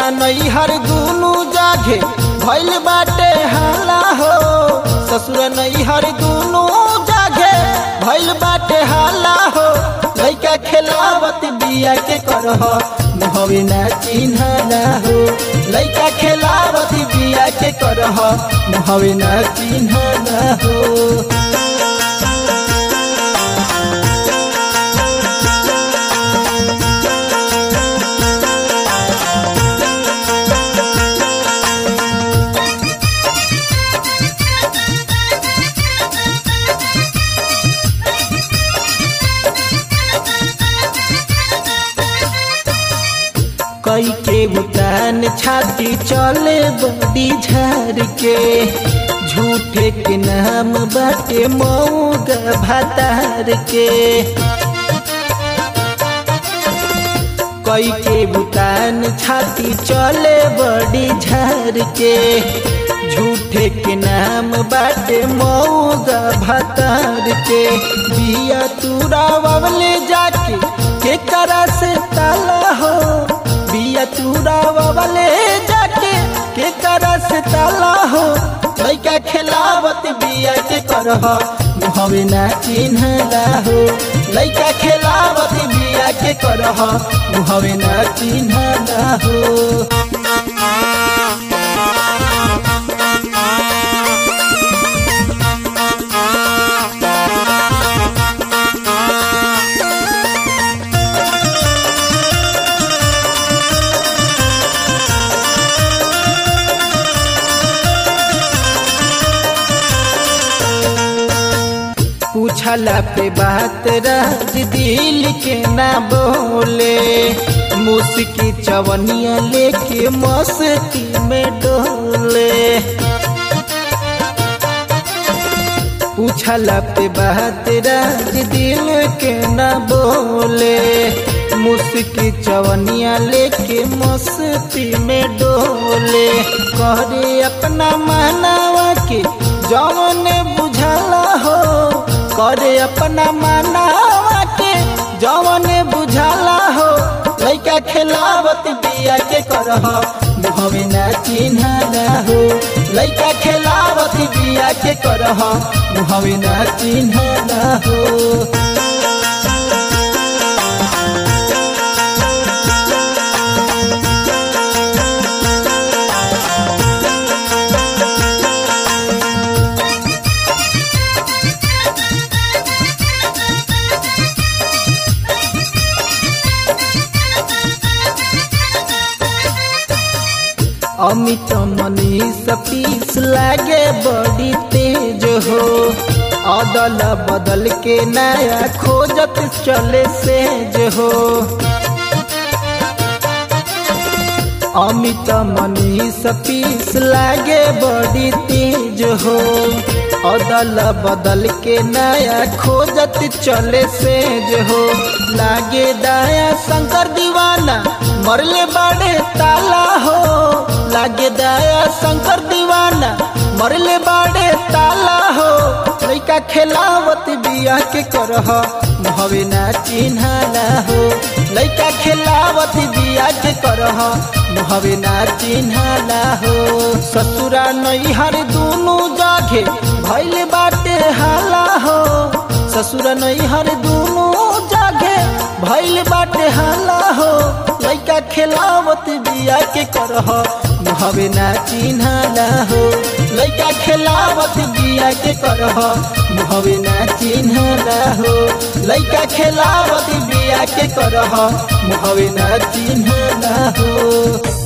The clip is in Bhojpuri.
नैहर दुनु जागे भइल बाटे हाला हो। ससुर नैहर दुनु जागे भइल बाटे हाला हो। लइका खेलावत बिया के करह मुहवे ना चिन्हना हो। लइका खेलावत बिया के करह मुहवे ना चिन्हना हो। कई के उतान छाती चले बड़ी झार के। झूठे के नाम बाटे मऊगा भातार के। कई के उतान छाती चले बड़ी झार के। झूठे के नाम बाटे मऊगा भातार के। बिया तुरा वावले जाके के करा से ताला हो। बिया तुरा वाले जाके के करा से ताला हो। लइका खेलावत बिया के करह मुहवे ना चिन्हला हो। लइका खेलावत बिया के करह मुहवे ना चिन्हला हो। पूछला पे बात राज दिल के ना बोले। मुस्की चवनिया लेके मस्ती में डोले। पूछला पे बात राज दिल के ना बोले। मुस्की चवनिया लेके मस्ती में डोले। करे अपना मानवा के जवन बुझला हो। करे अपना मानवा के जवन बुझला हो। लइका खेलावत बिया के करह मुहवे ना चिन्हला हो। लइका खेलावत बिया के करह मुहवे ना चिन्हला हो। अमित मनीष पीस लागे बड़ी तेज हो। अदल बदल के नया खोजत चले सेज हो। अमित मनीष पीस लागे बड़ी तेज हो। अदल बदल के नया खोजत चले सेज हो। लागे दाया शंकर दीवाना मरले बड़े ताला हो। लागे दाया शंकर दीवाना मरले बड़े ताला हो। लइका खेलावत बिया के करह मुहवे ना चिन्हला हो। लइका खेलावत बिया के करह मुहवे ना चिन्हला हो। ससुरा नैहर दुनु जागे भइल बाटे हाला हो। ससुरा नैहर दुनु जागे भइल बाटे हाला हो। लइका खेलावत बिया के करह मुहवे ना चिन्हला हो। लइका खेलावत बिया के करह मुहवे ना चिन्हला हो। लइका खेलावत बिया के करह मुहवे ना चिन्हला हो।